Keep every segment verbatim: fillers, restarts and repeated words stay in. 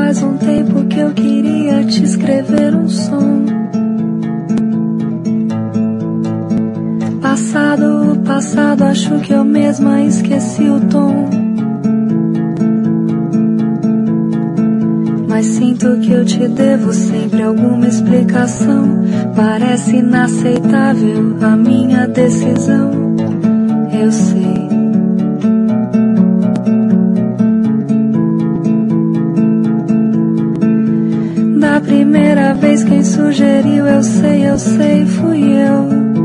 faz um tempo que eu queria te escrever um som. Passado, passado, acho que eu mesma esqueci o tom. Mas sinto que eu te devo sempre alguma explicação. Parece inaceitável a minha decisão. Eu sei. Da primeira vez quem sugeriu, eu sei, eu sei, fui eu.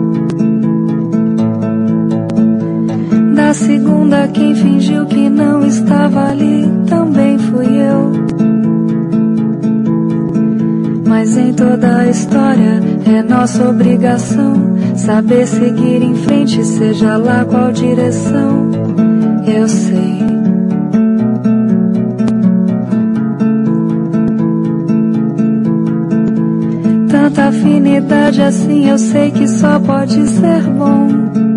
Da segunda quem fingiu que não estava ali, também fui eu. Mas em toda a história é nossa obrigação saber seguir em frente, seja lá qual direção. Eu sei. Tanta afinidade assim, eu sei que só pode ser bom.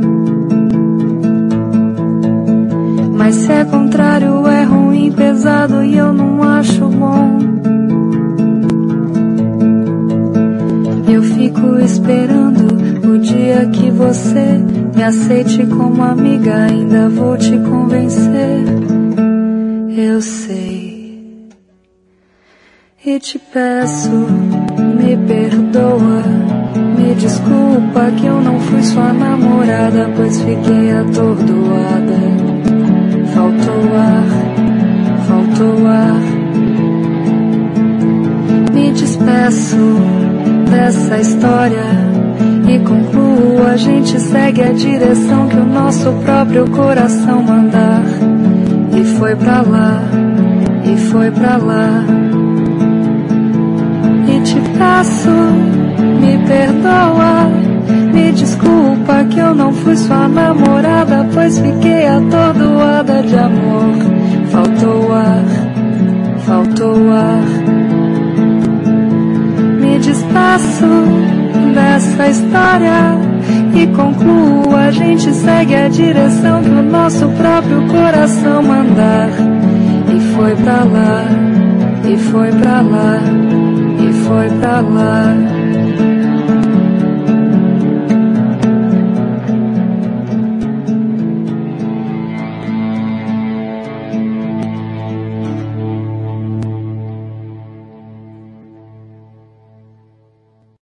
Mas se é contrário é ruim, pesado e eu não acho bom. Eu fico esperando o dia que você me aceite como amiga. Ainda vou te convencer, eu sei. E te peço, me perdoa, me desculpa que eu não fui sua namorada, pois fiquei atordoada. Faltou ar, faltou ar. Me despeço dessa história e concluo, a gente segue a direção que o nosso próprio coração mandar. E foi pra lá, e foi pra lá. E te peço, me perdoa, me desculpa que eu não fui sua namorada, pois fiquei atordoada de amor. Faltou ar, faltou ar. Me despeço dessa história e concluo, a gente segue a direção que o nosso próprio coração mandar. E foi pra lá, e foi pra lá, e foi pra lá.